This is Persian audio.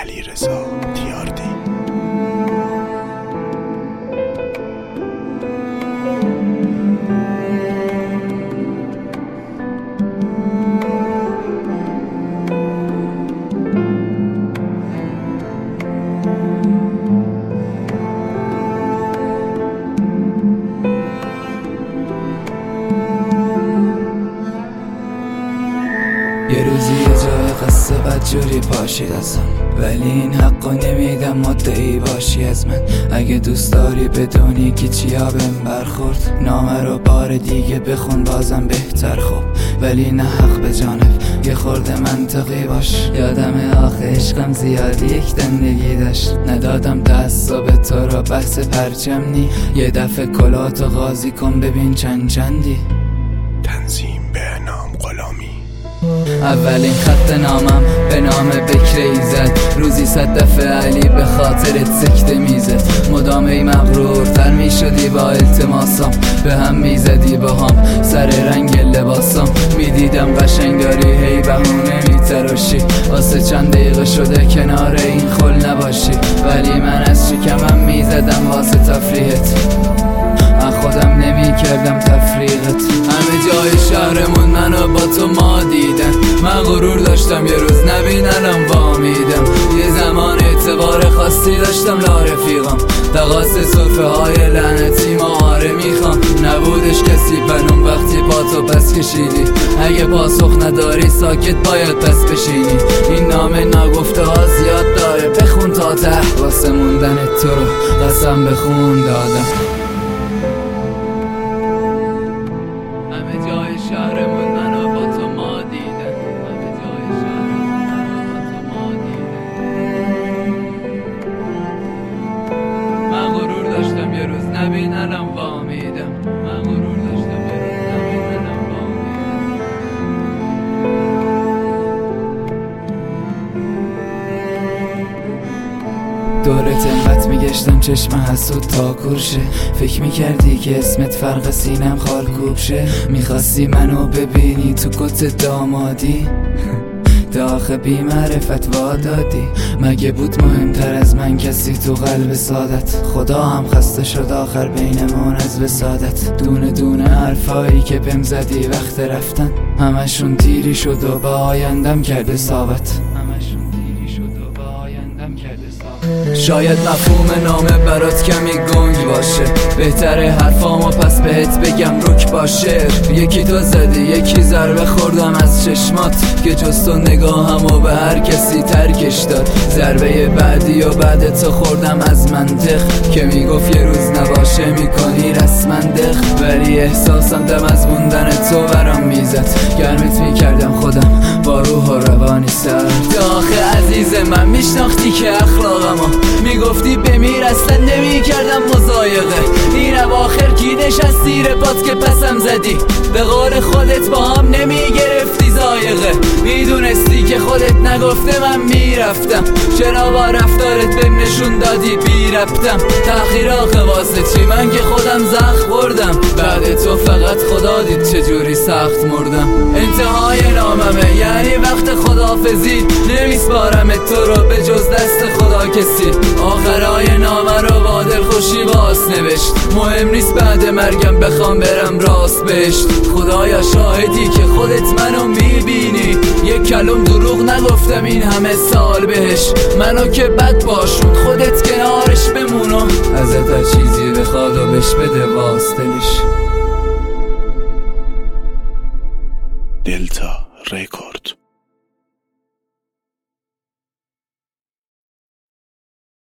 علیرضا تیاردی. یه روزی یه جای قصه بدجوری پاشید ازم، ولی این حقو نمیدم مدعی باشی از من. اگه دوست داری بدونی که چیا بهم برخورد، نامه رو بار دیگه بخون بازم بهتر. خوب ولی نه حق به جانب، یه خورده منطقی باش. یادم آخه عشقم زیادی یک دندگی داشت، ندادم دست و به تو رو بحث پرچم نی. یه دفعه کلاتو غازی کن ببین چندی. تنظیم به نام غلامی. اولین خط نامم به نام بکر ایزد، روزی 100 دفعه علی به خاطرت سکته میزد. مدام ای مغرورتر میشدی با التماسام، به هم میزدی با هم سر رنگ لباسام. میدیدم قشنگ داری هی بهونه میتراشی، واسه چند دقیقه شده کنار این خل نباشی. ولی من از شکمم میزدم واسه تفریحت، خودم نمی کردم تفریقت. همه جای شهرمون منو با تو ما دیدن، من غرور داشتم یه روز نبیننم وامیدم. یه زمان اعتبار خاصی داشتم لا رفیقم، تقاص صرفه های لعنتی ماهاره میخوام. نبودش کسی بنون وقتی با تو پس کشیدی، اگه پاسخ نداری ساکت باید پس بشینی. این نامه نگفته ها زیاد داره، بخون تا ته، واسه موندن تو رو قسم بخون دادم. شهرمون منو با تو ما دیدن، همه جای شهرمون منو با تو ما دیدن. من غرور داشتم یه روز نبیننم وامیدم، من غرور داشتم یه روز نبیننم وامیدم. دورت انقدر میگشتم چشم حسود تا کورشه، فکر میکردی که اسمت فرق سینم خالکوب شه. میخواستی منو ببینی تو کت دامادی، داخل بی معرفت وادادی. مگه بود مهمتر از من کسی تو قلب سادت؟ خدا هم خسته شد آخر بینمون از وسادت. دونه دونه حرفایی که بهم زدی وقت رفتن، همشون تیری شد و به آیندم کرده ثابت. شاید مفهوم نامه برات کمی گنگ باشه، بهتره حرفامو پس بهت بگم رک باشه. یکی تو زدی یکی ضربه خوردم از چشمات، که جز تو نگاهمو به هر کسی ترکش داد. ضربه بعدی و بعد تو خوردم از منطق، که میگفت یه روز نباشه میکنی رسما دق. ولی احساسم دم از موندن تو برام میزد، گرمت میکردم خودم با روح و روانی سرد. آخه عزیز من میشناختی که اخلاقمو میگفتی بمیر، اصلا نمیکردم مضایقه. این اواخر کی نشست زیر پات که پسم زدی، به قول خودت با هم نمیگرفتی زایقه. میدونستی که خودت نگفته من میرفتم، چرا با رفتارت بهم نشون دادی بی ربطم. تأخیر آخه واسه چی؟ من که خودم زخم خوردم، بعد تو فقط خدا دید چجوری سخت مردم. انتهای ناممه یعنی وقت خداحافظی، نمیسپارم تو رو به جز دست خدا کسی. آخرای نامه رو با دلخوشی باز نوشت، مهم نیست بعد مرگم بخوام برم راست بهشت. خدایا شاهدی که خودت منو میبینی، یک کلم دروغ نگفتم این همه سال بهش. منو که بد باشون خودت کنارش بمونم، ازت هر چیزی بخواد و بهش بده واسطلش.